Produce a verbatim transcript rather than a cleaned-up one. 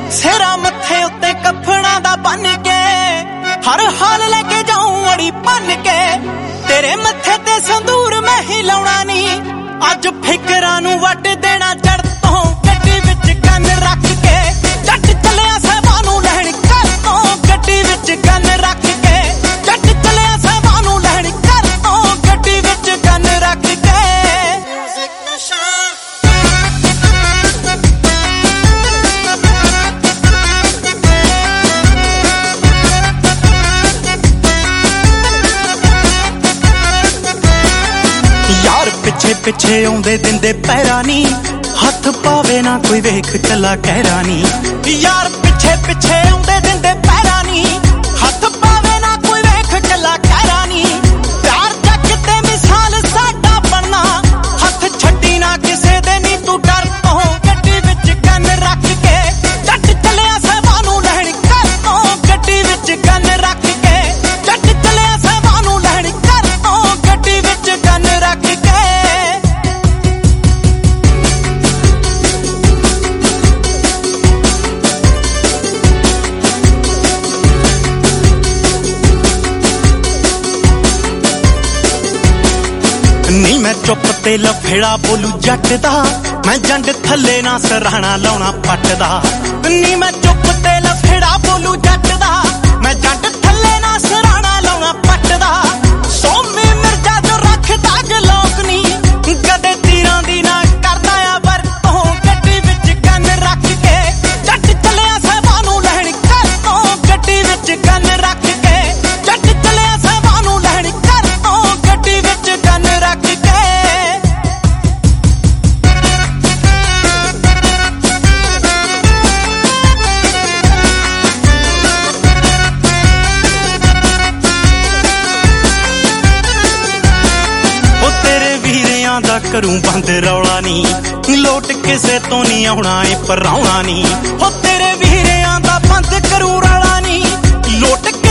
ਸਿਰਾ ਮੱਥੇ ਉੱਤੇ ਕਫਣਾ ਦਾ ਬੰਨ ਕੇ ਹਰ ਹਾਲ ਲੈ ਕੇ ਜਾਉਂ ਅੜੀ ਭੰਨ ਕੇ ਤੇਰੇ ਮੱਥੇ ਤੇ ਸੰਦੂਰ ਮੈਂ ਹੀ ਲਾਉਣਾ ਨੀ ਅੱਜ ਫਿਕਰਾਂ ਨੂੰ ਵੱਟ ਦੇਣਾ ਜੜ ਤੋਂ ਗੱਡੀ ਵਿੱਚ ਕੰਨ ਰੱਖ ਕੇ ਜੱਟ ਚੱਲਿਆ ਸਾਹਿਬਾਂ ਨੂੰ ਲੈਣ ਘਰ ਤੋਂ ਗੱਡੀ ਵਿੱਚ ਕੰਨ ਰੱਖ ਕੇ ਜੱਟ ਚੱਲਿਆ ਸਾਹਿਬਾਂ ਨੂੰ ਲੈਣ ਘਰ ਤੋਂ ਗੱਡੀ ਵਿੱਚ ਕੰਨ ਰੱਖ ਕੇ यार पिछे पिछे आउंदे दिंदे पैरा नी हथ पावे ना कोई वेख चला कहरा नी यार पिछे पिछे आउंदे दिंदे पैरा नी हथ पावे ना कोई वेख चला कहरा नी प्यार जग ते मिसाल साडा बनना हथ छड्डी ना किसे दे नी तू डर तो गड्डी विच कंन रख के जट चलिया सहबां नूं लैण घर तो गड्डी विच कंन रख के जट चलिया सहबां नूं लैण घर तो गड्डी विच कंन रख के नी मैं चुप ते लफेड़ा बोलू जट दा मैं जंड थले ना सराहना लाउणा पट दा नी मैं चुप ते लफेड़ा बोलू जट दा मैं जंड थले ना सराहना लाउणा पट दा सोमे मिर्जा जो रखदा गलोक नी कदे तीरां दी ना करदा आ वरतों गड्डी विच कंन रख के जट चलिया सहबां नूं लैण घर तो गड्डी विच कंन रख के जट चलिया सहबां नूं लैण घर तो गड्डी विच कंन रख के दा करूं बंद रौला नी लोट किसे तो नहीं आउणा ए पराउणा नी हो तेरे वीरियां दा बंद करूं रौला नी लोट